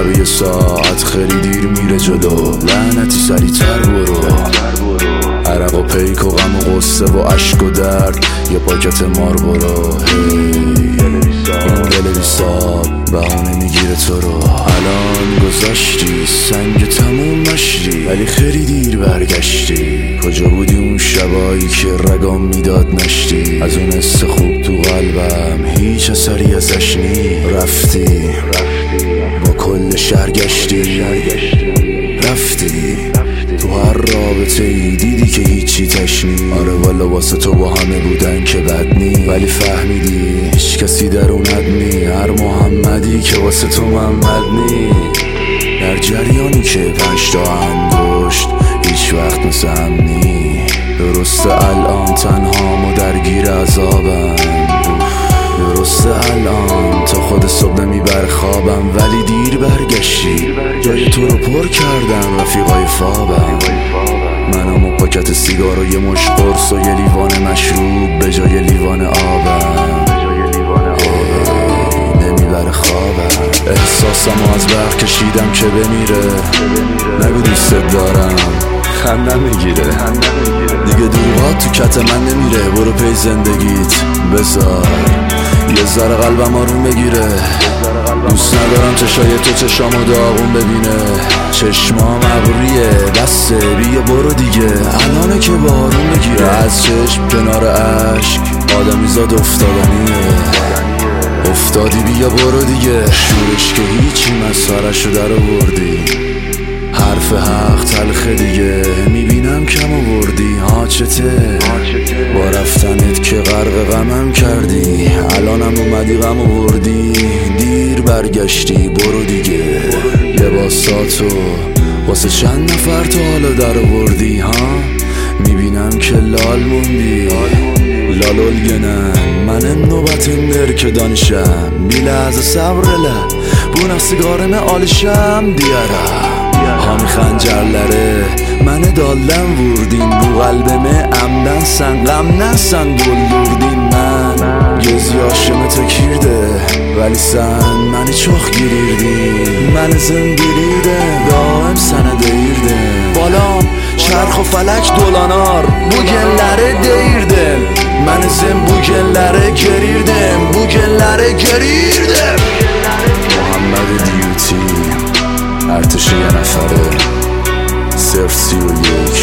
یه ساعت خیلی دیر میره جلو. لعنتی سریع‌تر برو، عرق و پیک و غم و غصه و عشق و درد، یه پاکت مار برو. این دل بی ساب بهونه میگیره تو رو. الان گذاشتی سنگ تموم نشتی، ولی خیلی دیر برگشتی. کجا بودی اون شبایی که رگام میداد نشتی؟ از اون حس خوب تو قلبم هیچ اثری ازش نی. رفتی با کل شهر گشتی، رفتی تو هر رابطه ای دیدی که هیچی تشنی. آره والا واسه تو با همه بودن که بد نی، ولی فهمیدی هیچ کسی درونت نی. هر محمدی که واسه تو محمد نی. در جریانی که 5 تا انگشت هیچ وقت مثل هم نی. درسته الان تنهام و درگیر عذابم، درسته الان تا خود صبح نمیبر خوابم، ولی دیر برگشتی. جای تو رو پر کردم رفیقای فابم. منم و پاکت سیگار و یه مش قرص و یه لیوان مشروب به جای لیوان آبم. نمیبره خوابم. احساسمو از برق کشیدم که بمیره. نگو دوست دارم خندم میگیره. دیگه دروغات تو کت من نمیره. برو پی زندگیت بذار یه ذره قلبم آروم بگیره. دوست ندارم چشای تو چشامو داغون ببینه. چشمام ابریه بسه بیا برو دیگه. الانه که بارون بگیره. از چشم کنار عشق آدمیزاد افتادنیه. افتادی بیا برو دیگه. شورش که هیچی مسخره‌شو در آوردی. حرف حق تلخه دیگه. میبینم کم آوردی ها چته. با رفتنت که غرق غمم کردی. الانم اومدی غم آوردی. دیر برگشتی برو دیگه. لباساتو واسه چند نفر تا حالا در آوردی ها. میبینم که لال موندی. لال الگنن من نوبت در دانشم. بیله از صبرله bu sigarımı alışam diyara. Hami xəncərləri məni daldan vurdin. Bu qəlbimi əmdən sən qəmdən sən doldurdin. Mən göz yaşımı tökürdü, vəli sən məni çox girirdin. Mən zıngirirdim, daim sənə deyirdim. Balam çərx و fələk dolanar, bu günləri deyirdim. Mən izin bu günləri gerirdim, bu günləri gerirdim. محمد دیوتی ارتش یه نفره 031